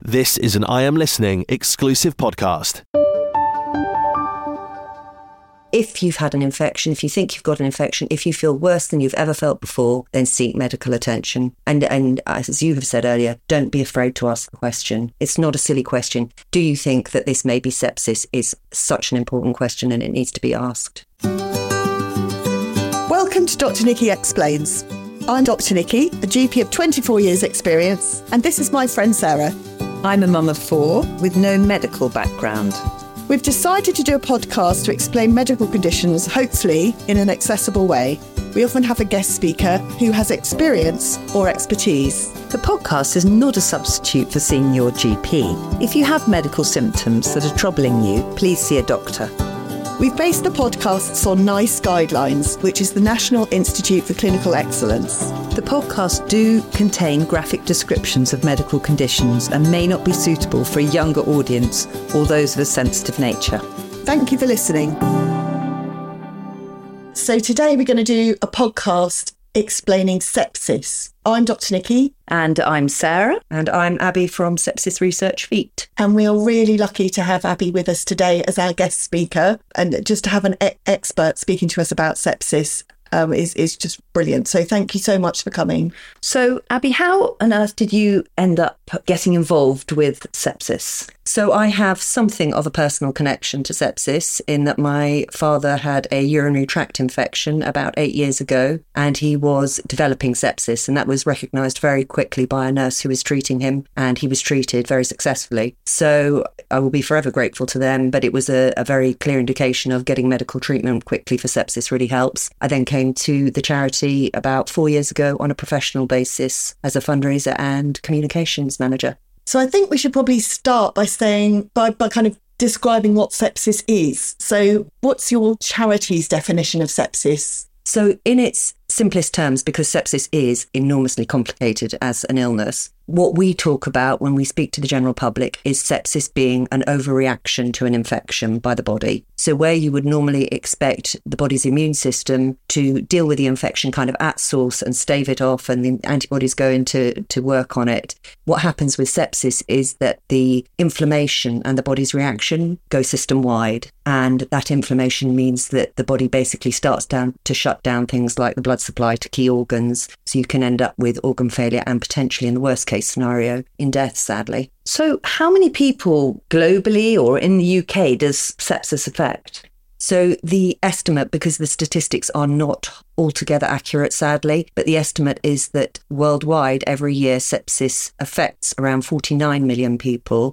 This is an I Am Listening exclusive podcast. If you've had an infection, if you think you've got an infection, if you feel worse than you've ever felt before, then seek medical attention. And as you have said earlier, don't be afraid to ask the question. It's not a silly question. Do you think that this may be sepsis is such an important question and it needs to be asked. Welcome to Dr. Nikki Explains. I'm Dr. Nikki, a GP of 24 years experience, and this is my friend Sarah. I'm a mum of 4 with no medical background. We've decided to do a podcast to explain medical conditions, hopefully in an accessible way. We often have a guest speaker who has experience or expertise. The podcast is not a substitute for seeing your GP. If you have medical symptoms that are troubling you, please see a doctor. We've based the podcasts on NICE guidelines, which is the National Institute for Clinical Excellence. The podcasts do contain graphic descriptions of medical conditions and may not be suitable for a younger audience or those of a sensitive nature. Thank you for listening. So today we're going to do a podcast explaining sepsis. I'm Dr. Nikki. And I'm Sarah. And I'm Abby from Sepsis Research Feet. And we are really lucky to have Abby with us today as our guest speaker. And just to have an expert speaking to us about sepsis is just brilliant. So thank you so much for coming. So, Abby, how on earth did you end up getting involved with sepsis? So I have something of a personal connection to sepsis in that my father had a urinary tract infection about 8 years ago, and he was developing sepsis, and that was recognised very quickly by a nurse who was treating him, and he was treated very successfully. So I will be forever grateful to them, but it was a very clear indication of getting medical treatment quickly for sepsis really helps. I then came to the charity about 4 years ago on a professional basis as a fundraiser and communications manager. So I think we should probably start by saying, by kind of describing what sepsis is. So what's your charity's definition of sepsis? So in its simplest terms, because sepsis is enormously complicated as an illness, what we talk about when we speak to the general public is sepsis being an overreaction to an infection by the body. So where you would normally expect the body's immune system to deal with the infection kind of at source and stave it off and the antibodies go into work on it, what happens with sepsis is that the inflammation and the body's reaction go system-wide. And that inflammation means that the body basically starts to shut down things like the blood supply to key organs. So you can end up with organ failure and potentially, in the worst case scenario, in death, sadly. So how many people globally or in the UK does sepsis affect? So the estimate, because the statistics are not altogether accurate, sadly, but the estimate is that worldwide every year sepsis affects around 49 million people.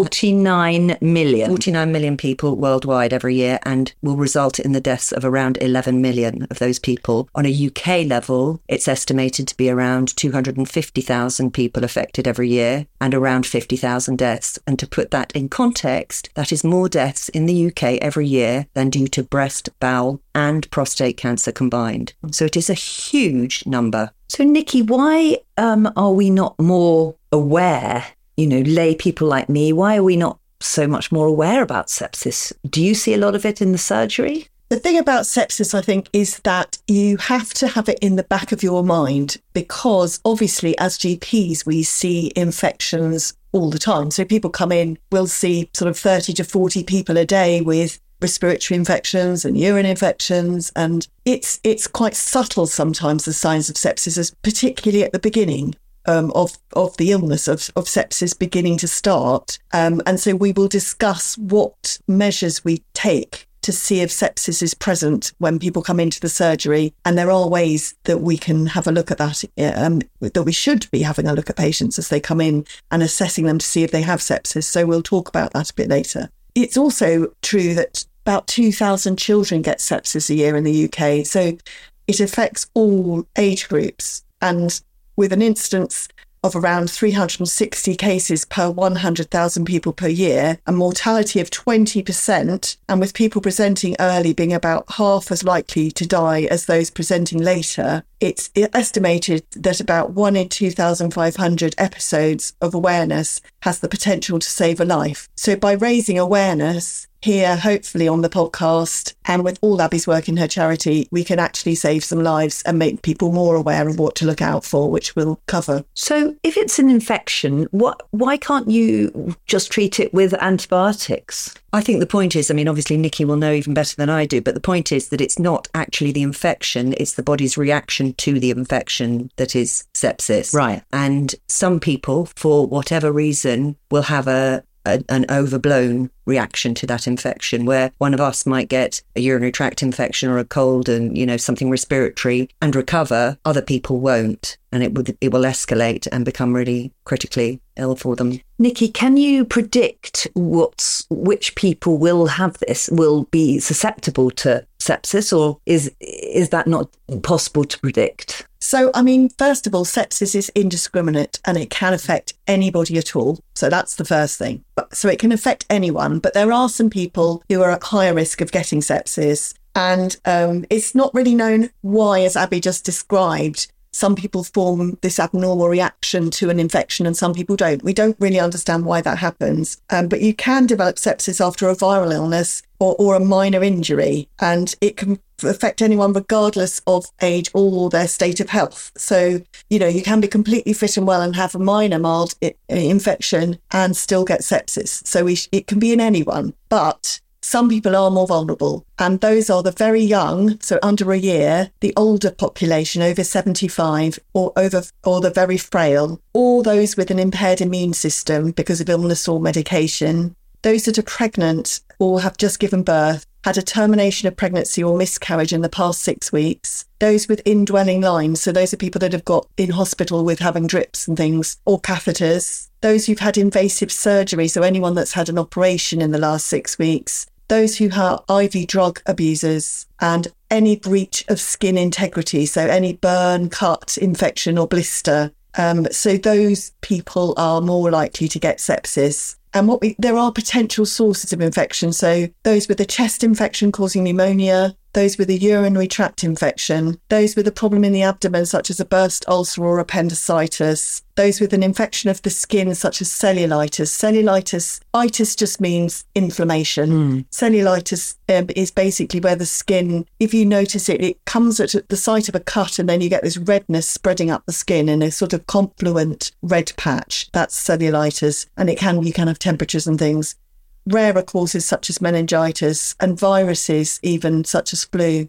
49 million? 49 million people worldwide every year, and will result in the deaths of around 11 million of those people. On a UK level, it's estimated to be around 250,000 people affected every year and around 50,000 deaths. And to put that in context, that is more deaths in the UK every year than due to breast, bowel and prostate cancer combined. So it is a huge number. So Nikki, why are we not more aware, lay people like me, why are we not so much more aware about sepsis? Do you see a lot of it in the surgery? The thing about sepsis, I think, is that you have to have it in the back of your mind because obviously as GPs, we see infections all the time. So people come in, we'll see sort of 30 to 40 people a day with respiratory infections and urine infections. And it's quite subtle sometimes, the signs of sepsis, particularly at the beginning of the illness of sepsis beginning to start. And so we will discuss what measures we take to see if sepsis is present when people come into the surgery. And there are ways that we can have a look at that, that we should be having a look at patients as they come in and assessing them to see if they have sepsis. So we'll talk about that a bit later. It's also true that about 2,000 children get sepsis a year in the UK. So it affects all age groups. And with an incidence of around 360 cases per 100,000 people per year, a mortality of 20%, and with people presenting early being about half as likely to die as those presenting later, it's estimated that about 1 in 2,500 episodes of awareness has the potential to save a life. So by raising awareness here, hopefully on the podcast, and with all Abby's work in her charity, we can actually save some lives and make people more aware of what to look out for, which we'll cover. So if it's an infection, why can't you just treat it with antibiotics? I think the point is, obviously Nikki will know even better than I do, but the point is that it's not actually the infection, it's the body's reaction to the infection that is sepsis. Right. And some people, for whatever reason, will have an overblown reaction to that infection, where one of us might get a urinary tract infection or a cold and, something respiratory and recover. Other people won't. And it will escalate and become really critically ill for them. Nikki, can you predict which people will be susceptible to sepsis, or is that not possible to predict? So, first of all, sepsis is indiscriminate and it can affect anybody at all. So that's the first thing. So it can affect anyone, but there are some people who are at higher risk of getting sepsis. And it's not really known why, as Abby just described. Some people form this abnormal reaction to an infection and some people don't. We don't really understand why that happens. But you can develop sepsis after a viral illness or a minor injury, and it can affect anyone regardless of age or their state of health. So, you can be completely fit and well and have a minor mild infection and still get sepsis. So it can be in anyone, but some people are more vulnerable, and those are the very young, so under a year, the older population over 75, or the very frail, or those with an impaired immune system because of illness or medication, those that are pregnant or have just given birth, had a termination of pregnancy or miscarriage in the past 6 weeks, those with indwelling lines, so those are people that have got in hospital with having drips and things, or catheters, those who've had invasive surgery, so anyone that's had an operation in the last 6 weeks, those who are IV drug abusers, and any breach of skin integrity, so any burn, cut, infection or blister. So those people are more likely to get sepsis. And there are potential sources of infection. So those with a chest infection causing pneumonia, those with a urinary tract infection, those with a problem in the abdomen, such as a burst ulcer or appendicitis, those with an infection of the skin, such as cellulitis. Itis just means inflammation. Cellulitis is basically where the skin, if you notice it comes at the site of a cut and then you get this redness spreading up the skin in a sort of confluent red patch. That's cellulitis. And you can have temperatures and things. Rarer causes such as meningitis and viruses even such as flu.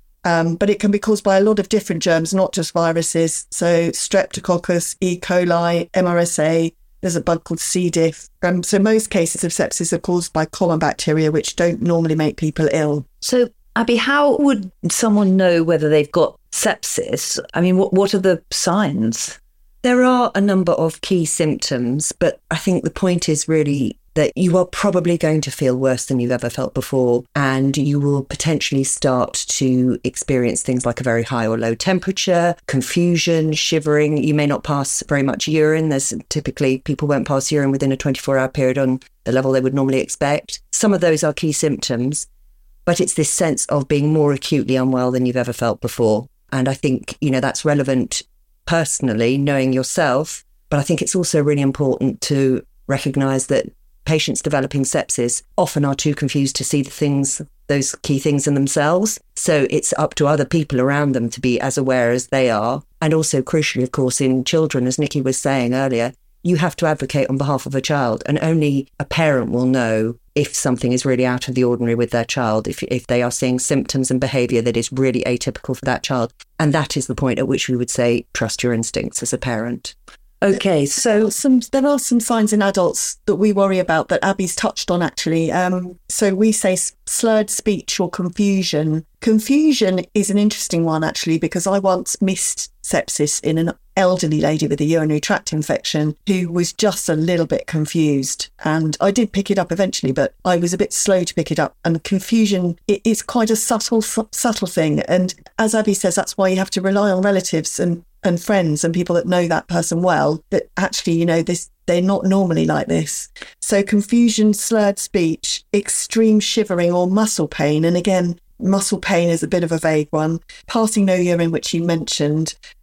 But it can be caused by a lot of different germs, not just viruses. So Streptococcus, E. coli, MRSA, there's a bug called C. diff. So most cases of sepsis are caused by common bacteria, which don't normally make people ill. So, Abby, how would someone know whether they've got sepsis? What are the signs? There are a number of key symptoms, but I think the point is really that you are probably going to feel worse than you've ever felt before, and you will potentially start to experience things like a very high or low temperature, confusion, shivering. You may not pass very much urine. There's typically people won't pass urine within a 24-hour period on the level they would normally expect. Some of those are key symptoms, but it's this sense of being more acutely unwell than you've ever felt before. And I think, that's relevant personally, knowing yourself, but I think it's also really important to recognise that patients developing sepsis often are too confused to see those key things in themselves. So it's up to other people around them to be as aware as they are. And also crucially, of course, in children, as Nikki was saying earlier, you have to advocate on behalf of a child, and only a parent will know if something is really out of the ordinary with their child, if they are seeing symptoms and behaviour that is really atypical for that child. And that is the point at which we would say, trust your instincts as a parent. Okay, so there are some signs in adults that we worry about that Abby's touched on, actually. So we say slurred speech or confusion. Confusion is an interesting one, actually, because I once missed sepsis in an elderly lady with a urinary tract infection who was just a little bit confused. And I did pick it up eventually, but I was a bit slow to pick it up. And confusion, it is quite a subtle thing. And as Abby says, that's why you have to rely on relatives and friends and people that know that person well, that actually, they're not normally like this. So confusion, slurred speech, extreme shivering or muscle pain. And again, muscle pain is a bit of a vague one. Passing no urine, which you mentioned.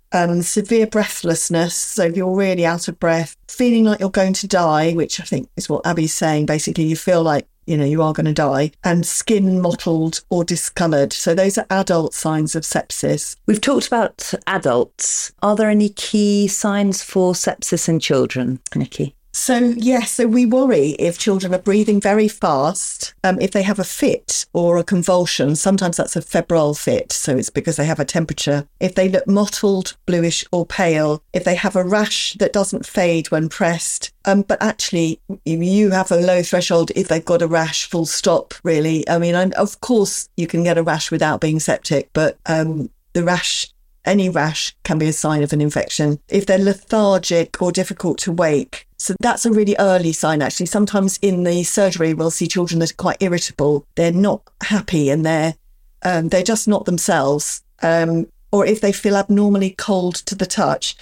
severe breathlessness. So if you're really out of breath, feeling like you're going to die, which I think is what Abby's saying. Basically, you feel like, you are going to die, and skin mottled or discoloured. So those are adult signs of sepsis. We've talked about adults. Are there any key signs for sepsis in children, Nikki? So we worry if children are breathing very fast, if they have a fit or a convulsion. Sometimes that's a febrile fit, so it's because they have a temperature. If they look mottled, bluish or pale, if they have a rash that doesn't fade when pressed. But actually, you have a low threshold if they've got a rash, full stop, really. I mean, of course, you can get a rash without being septic, but any rash can be a sign of an infection. If they're lethargic or difficult to wake, so that's a really early sign, actually. Sometimes in the surgery, we'll see children that are quite irritable. They're not happy and they're just not themselves. Or if they feel abnormally cold to the touch.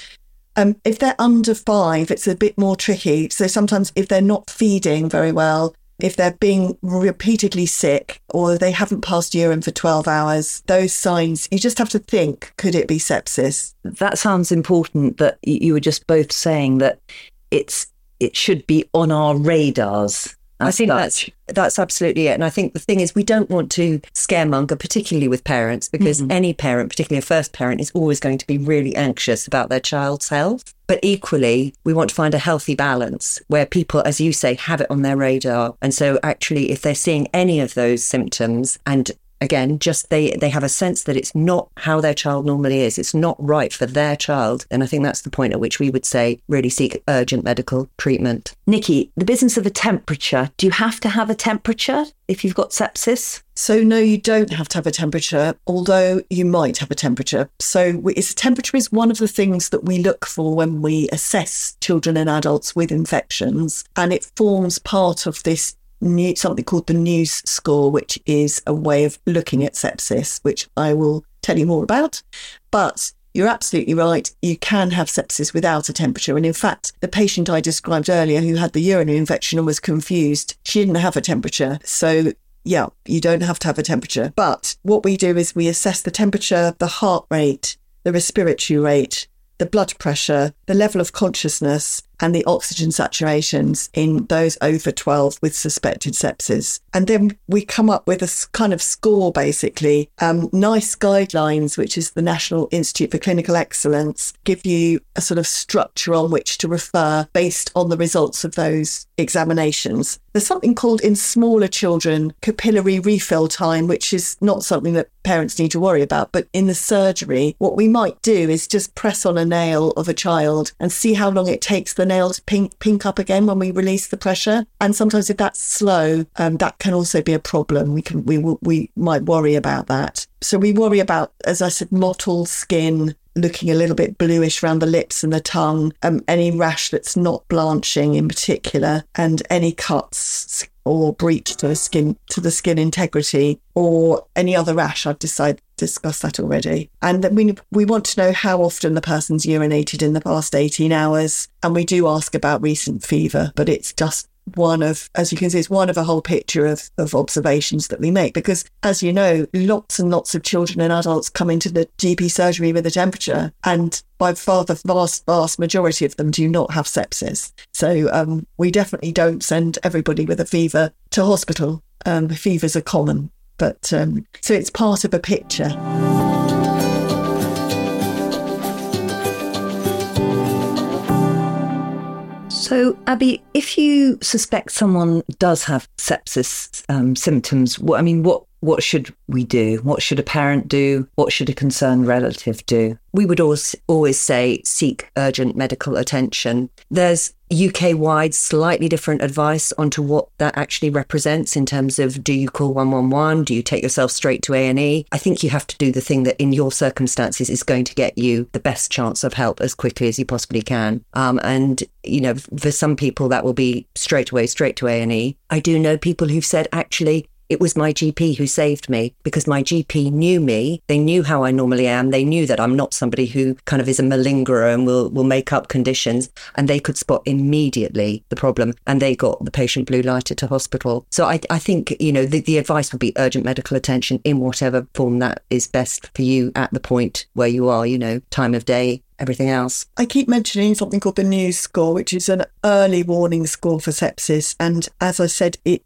If they're under 5, it's a bit more tricky. So sometimes if they're not feeding very well, if they're being repeatedly sick, or they haven't passed urine for 12 hours, those signs, you just have to think, could it be sepsis? That sounds important, that you were just both saying that it should be on our radars. I think that's absolutely it. And I think the thing is, we don't want to scaremonger, particularly with parents, because any parent, particularly a first parent, is always going to be really anxious about their child's health. But equally, we want to find a healthy balance where people, as you say, have it on their radar. And so actually, if they're seeing any of those symptoms, and again, just they have a sense that it's not how their child normally is, it's not right for their child, then I think that's the point at which we would say really seek urgent medical treatment. Nikki, the business of a temperature, do you have to have a temperature if you've got sepsis? So no, you don't have to have a temperature, although you might have a temperature. So temperature is one of the things that we look for when we assess children and adults with infections, and it forms part of this something called the News score, which is a way of looking at sepsis, which I will tell you more about. But you're absolutely right. You can have sepsis without a temperature. And in fact, the patient I described earlier who had the urinary infection and was confused, she didn't have a temperature. So yeah, you don't have to have a temperature. But what we do is we assess the temperature, the heart rate, the respiratory rate, the blood pressure, the level of consciousness, and the oxygen saturations in those over 12 with suspected sepsis. And then we come up with a kind of score, basically. NICE guidelines, which is the National Institute for Clinical Excellence, give you a sort of structure on which to refer based on the results of those examinations. There's something called, in smaller children, capillary refill time, which is not something that parents need to worry about. But in the surgery, what we might do is just press on a nail of a child and see how long it takes the nail to pink up again when we release the pressure. And sometimes if that's slow, that can also be a problem. We might worry about that. So we worry about, as I said, mottled skin, looking a little bit bluish around the lips and the tongue, any rash that's not blanching in particular, and any cuts or breach to the skin integrity, or any other rash. I've discussed that already. And then we want to know how often the person's urinated in the past 18 hours. And we do ask about recent fever, but it's just one of, as you can see, it's one of a whole picture of observations that we make. Because, as you know, lots and lots of children and adults come into the GP surgery with a temperature, and by far the vast majority of them do not have sepsis. So we definitely don't send everybody with a fever to hospital. Fevers are common, but so it's part of a picture. So, Abby, if you suspect someone does have sepsis symptoms, what should we do? What should a parent do? What should a concerned relative do? We would always say seek urgent medical attention. There's UK-wide slightly different advice onto what that actually represents in terms of, do you call 111? Do you take yourself straight to A&E? I think you have to do the thing that in your circumstances is going to get you the best chance of help as quickly as you possibly can. And, for some people that will be straight to A&E. I do know people who've said, actually, it was my GP who saved me, because my GP knew me. They knew how I normally am. They knew that I'm not somebody who kind of is a malingerer and will make up conditions. And they could spot immediately the problem, and they got the patient blue lighted to hospital. So I think, the advice would be urgent medical attention in whatever form that is best for you at the point where you are, time of day, everything else. I keep mentioning something called the NEWS score, which is an early warning score for sepsis. And as I said, it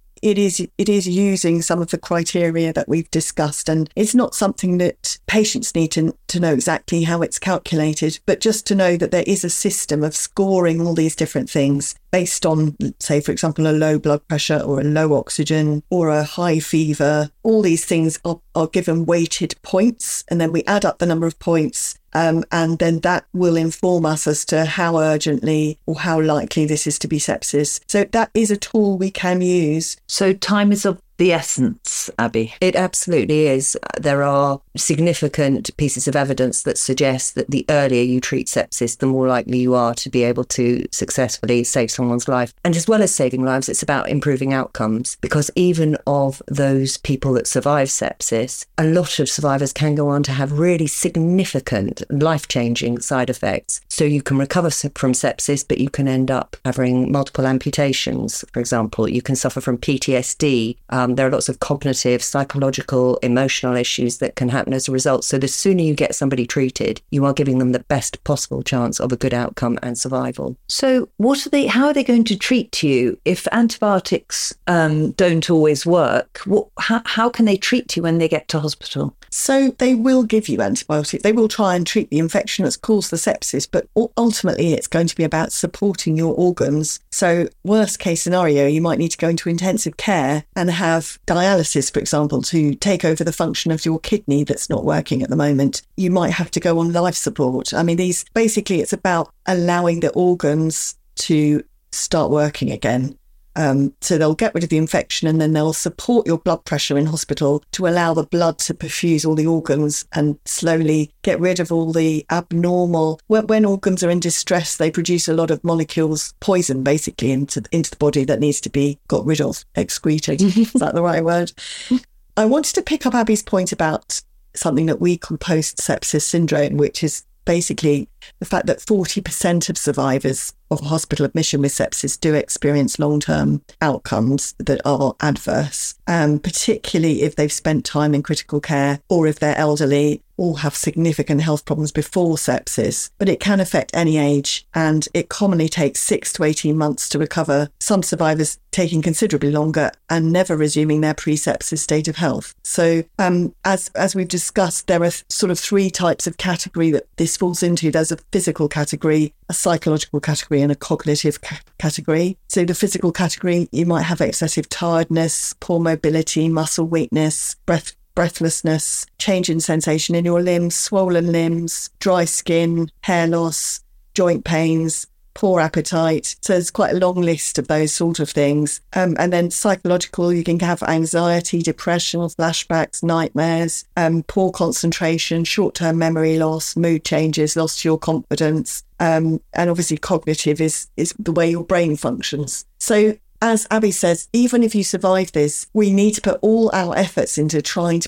is using some of the criteria that we've discussed, and it's not something that patients need to know exactly how it's calculated, but just to know that there is a system of scoring all these different things based on, say, for example, a low blood pressure or a low oxygen or a high fever. All these things are given weighted points, and then we add up the number of points. And then that will inform us as to how urgently or how likely this is to be sepsis. So that is a tool we can use. So time is of the essence, Abby. It absolutely is. There are significant pieces of evidence that suggest that the earlier you treat sepsis, the more likely you are to be able to successfully save someone's life. And as well as saving lives, it's about improving outcomes, because even of those people that survive sepsis, a lot of survivors can go on to have really significant life-changing side effects. So you can recover from sepsis, but you can end up having multiple amputations, for example. You can suffer from PTSD. There are lots of cognitive, psychological, emotional issues that can happen as a result. So the sooner you get somebody treated, you are giving them the best possible chance of a good outcome and survival. So how are they going to treat you if antibiotics don't always work? How can they treat you when they get to hospital? So they will give you antibiotics. They will try and treat the infection that's caused the sepsis, but ultimately it's going to be about supporting your organs. So worst case scenario, you might need to go into intensive care and have dialysis, for example, to take over the function of your kidney that's not working at the moment. You might have to go on life support. I mean, it's about allowing the organs to start working again. So they'll get rid of the infection, and then they'll support your blood pressure in hospital to allow the blood to perfuse all the organs and slowly get rid of all the abnormal. When organs are in distress, they produce a lot of molecules, poison basically, into the body that needs to be got rid of, excreted. Is that the right word? I wanted to pick up Abby's point about something that we call post-sepsis syndrome, which is basically the fact that 40% of survivors of hospital admission with sepsis do experience long-term outcomes that are adverse, particularly if they've spent time in critical care or if they're elderly or have significant health problems before sepsis. But it can affect any age, and it commonly takes 6 to 18 months to recover, some survivors taking considerably longer and never resuming their pre-sepsis state of health. So as we've discussed, there are sort of 3 types of category that this falls into. There's a physical category, a psychological category, and a cognitive category. So the physical category, you might have excessive tiredness, poor mobility, muscle weakness, breathlessness, change in sensation in your limbs, swollen limbs, dry skin, hair loss, joint pains, poor appetite. So there's quite a long list of those sort of things. And then psychological, you can have anxiety, depression, flashbacks, nightmares, poor concentration, short-term memory loss, mood changes, loss to your confidence. And obviously cognitive is the way your brain functions. So as Abby says, even if you survive this, we need to put all our efforts into trying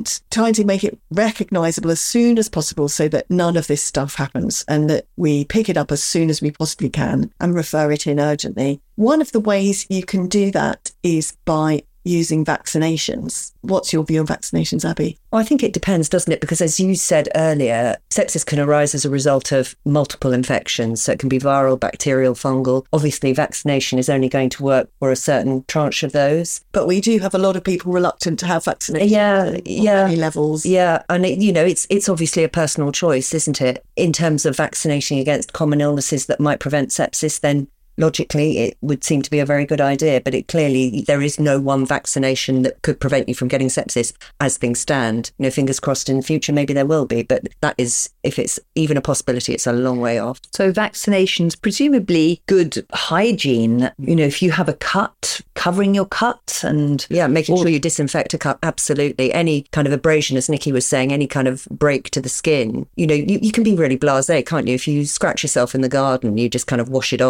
to make it recognisable as soon as possible so that none of this stuff happens, and that we pick it up as soon as we possibly can and refer it in urgently. One of the ways you can do that is by using vaccinations. What's your view on vaccinations, Abby? Well, I think it depends, doesn't it? Because as you said earlier, sepsis can arise as a result of multiple infections. So it can be viral, bacterial, fungal. Obviously, vaccination is only going to work for a certain tranche of those. But we do have a lot of people reluctant to have vaccination. Yeah. Levels. Yeah. And, it's obviously a personal choice, isn't it? In terms of vaccinating against common illnesses that might prevent sepsis, then logically, it would seem to be a very good idea, but there is no one vaccination that could prevent you from getting sepsis as things stand. Fingers crossed in the future, maybe there will be, but that is, if it's even a possibility, it's a long way off. So vaccinations, presumably good hygiene, if you have a cut, covering your cut and... Yeah, making sure you disinfect a cut, absolutely. Any kind of abrasion, as Nikki was saying, any kind of break to the skin, you can be really blasé, can't you? If you scratch yourself in the garden, you just kind of wash it off. Actually,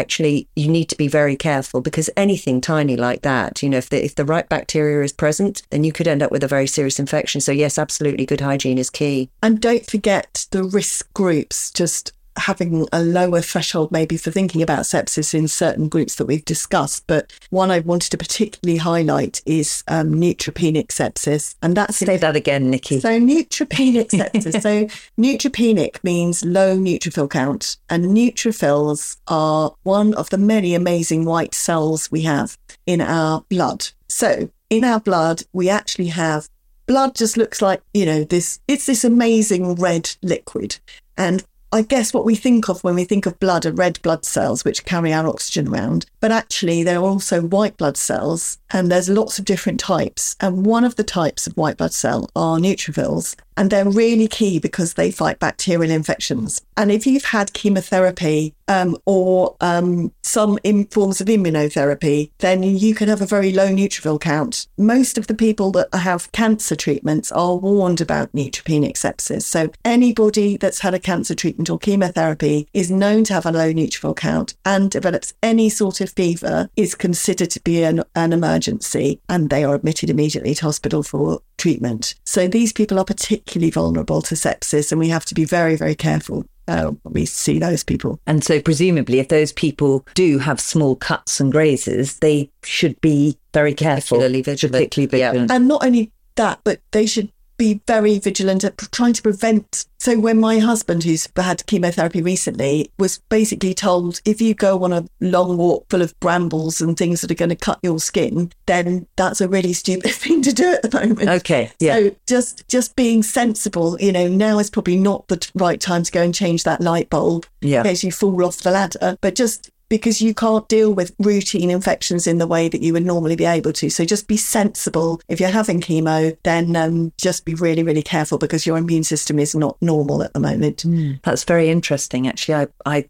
actually, you need to be very careful because anything tiny like that, if the right bacteria is present, then you could end up with a very serious infection. So yes, absolutely, good hygiene is key. And don't forget the risk groups, just having a lower threshold maybe for thinking about sepsis in certain groups that we've discussed. But one I wanted to particularly highlight is neutropenic sepsis. And that's... Say that again, Nikki. So neutropenic sepsis. So neutropenic means low neutrophil count. And neutrophils are one of the many amazing white cells we have in our blood. So in our blood, we actually have... Blood just looks like, it's this amazing red liquid. And I guess what we think of when we think of blood are red blood cells, which carry our oxygen around. But actually, there are also white blood cells, and there's lots of different types. And one of the types of white blood cell are neutrophils. And they're really key because they fight bacterial infections. And if you've had chemotherapy or some forms of immunotherapy, then you can have a very low neutrophil count. Most of the people that have cancer treatments are warned about neutropenic sepsis. So anybody that's had a cancer treatment or chemotherapy is known to have a low neutrophil count and develops any sort of fever is considered to be an emergency, and they are admitted immediately to hospital for treatment. So these people are particularly vulnerable to sepsis, and we have to be very, very careful when we see those people. And so presumably if those people do have small cuts and grazes, they should be very careful. Particularly vigilant. Yeah. And not only that, but they should be very vigilant at trying to prevent. So when my husband, who's had chemotherapy recently, was basically told, if you go on a long walk full of brambles and things that are going to cut your skin, then that's a really stupid thing to do at the moment. Okay, yeah. So just being sensible, now is probably not the right time to go and change that light bulb in case you fall off the ladder, but just because you can't deal with routine infections in the way that you would normally be able to. So just be sensible. If you're having chemo, then just be really, really careful because your immune system is not normal at the moment. That's very interesting. Actually, I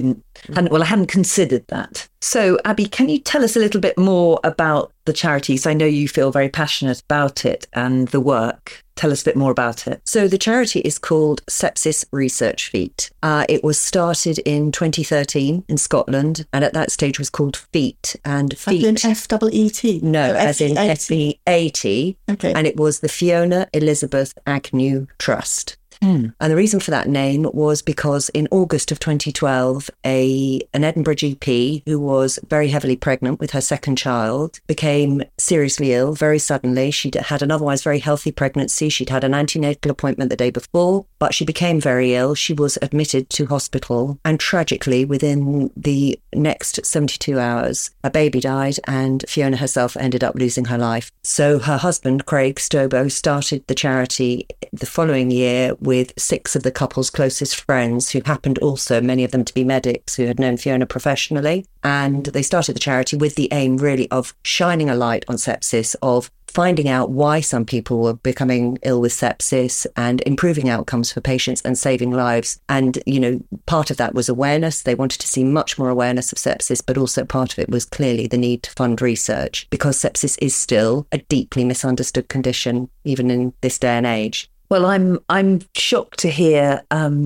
hadn't considered that. So, Abby, can you tell us a little bit more about the charity? So I know you feel very passionate about it and the work. Tell us a bit more about it. So the charity is called Sepsis Research Feet. It was started in 2013 in Scotland, and at that stage was called FEAT. And FEAT... As in F-E-E-T? No, as in F-E-A-T. Okay. And it was the Fiona Elizabeth Agnew Trust. And the reason for that name was because in August of 2012, an Edinburgh GP who was very heavily pregnant with her second child became seriously ill very suddenly. She'd had an otherwise very healthy pregnancy. She'd had an antenatal appointment the day before, but she became very ill. She was admitted to hospital, and tragically, within the next 72 hours, a baby died and Fiona herself ended up losing her life. So her husband, Craig Stobo, started the charity the following year with 6 of the couple's closest friends, who happened also, many of them, to be medics who had known Fiona professionally. And they started the charity with the aim really of shining a light on sepsis, of finding out why some people were becoming ill with sepsis and improving outcomes for patients and saving lives. And, part of that was awareness. They wanted to see much more awareness of sepsis, but also part of it was clearly the need to fund research, because sepsis is still a deeply misunderstood condition, even in this day and age. Well, I'm shocked to hear,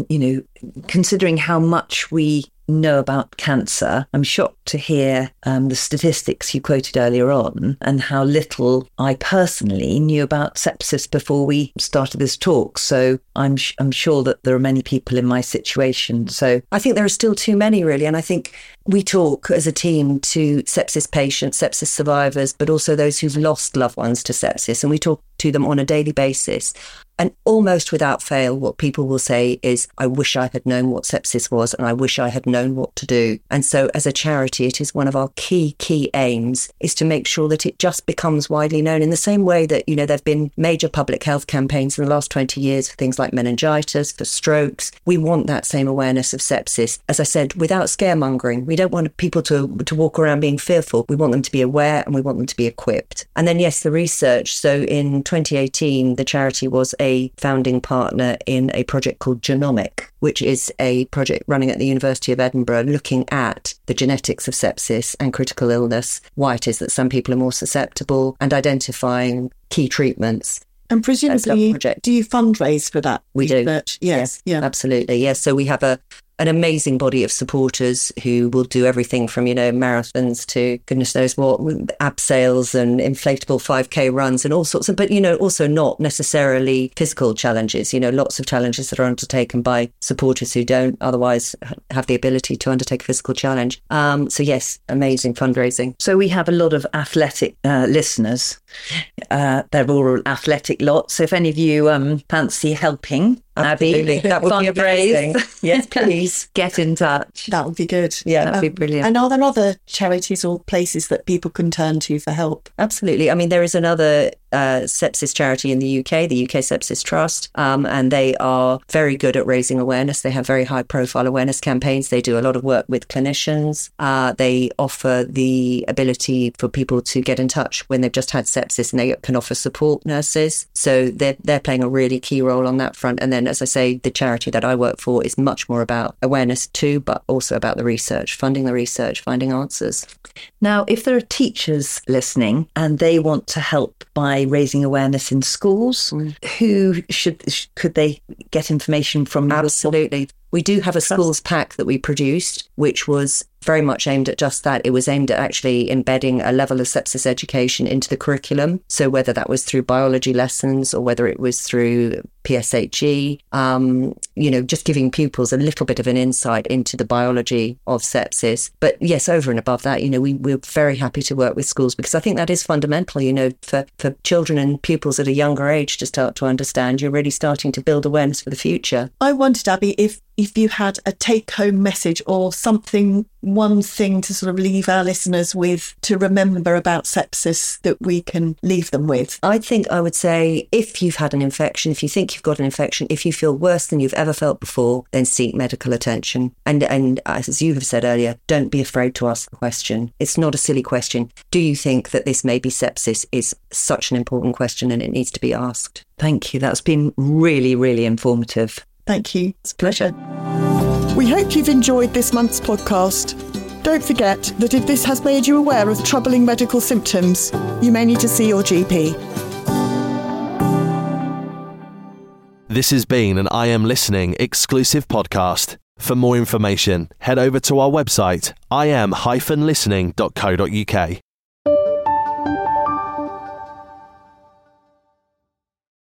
considering how much we know about cancer, I'm shocked to hear the statistics you quoted earlier on and how little I personally knew about sepsis before we started this talk. So I'm sure that there are many people in my situation. So I think there are still too many, really. And I think we talk as a team to sepsis patients, sepsis survivors, but also those who've lost loved ones to sepsis. And we talk to them on a daily basis. And almost without fail, what people will say is, I wish I had known what sepsis was, and I wish I had known what to do. And so as a charity, it is one of our key aims is to make sure that it just becomes widely known in the same way that, there have been major public health campaigns in the last 20 years for things like meningitis, for strokes. We want that same awareness of sepsis. As I said, without scaremongering. We don't want people to walk around being fearful. We want them to be aware, and we want them to be equipped. And then, yes, the research. So in 2018, the charity was a founding partner in a project called Genomic, which is a project running at the University of Edinburgh looking at the genetics of sepsis and critical illness, why it is that some people are more susceptible, and identifying key treatments. And presumably, do you fundraise for that? We do. Yes. Yeah. Absolutely. Yes. So we have a an amazing body of supporters who will do everything from, marathons to goodness knows what, abseils and inflatable 5K runs and all sorts of, but, also not necessarily physical challenges, lots of challenges that are undertaken by supporters who don't otherwise have the ability to undertake a physical challenge. So yes, amazing fundraising. So we have a lot of athletic listeners. They're all athletic lots. So if any of you fancy helping, Absolutely. Abby, that would be amazing. Yes, please. Get in touch. That would be good. Yeah, that'd be brilliant. And are there other charities or places that people can turn to for help? Absolutely. I mean, there is another sepsis charity in the UK, the UK Sepsis Trust, and they are very good at raising awareness. They have very high profile awareness campaigns. They do a lot of work with clinicians. They offer the ability for people to get in touch when they've just had sepsis, and they can offer support nurses. So they're playing a really key role on that front. And then, as I say, the charity that I work for is much more about awareness too, but also about the research, funding the research, finding answers. Now, if there are teachers listening and they want to help by raising awareness in schools, could they get information from? Absolutely. We do have a schools pack that we produced, which was very much aimed at just that. It was aimed at actually embedding a level of sepsis education into the curriculum. So whether that was through biology lessons or whether it was through PSHE, just giving pupils a little bit of an insight into the biology of sepsis. But yes, over and above that, we're very happy to work with schools because I think that is fundamental, for children and pupils at a younger age to start to understand. You're really starting to build awareness for the future. I wondered, Abby, if you had a take-home message or one thing to sort of leave our listeners with to remember about sepsis that we can leave them with. I think I would say if you've had an infection, if you think you've got an infection, if you feel worse than you've ever felt before, then seek medical attention. And as you have said earlier, don't be afraid to ask the question. It's not a silly question. Do you think that this may be sepsis is such an important question and it needs to be asked? Thank you. That's been really, really informative. Thank you. It's a pleasure. We hope you've enjoyed this month's podcast. Don't forget that if this has made you aware of troubling medical symptoms, you may need to see your GP. This has been an I Am Listening exclusive podcast. For more information, head over to our website, im-listening.co.uk.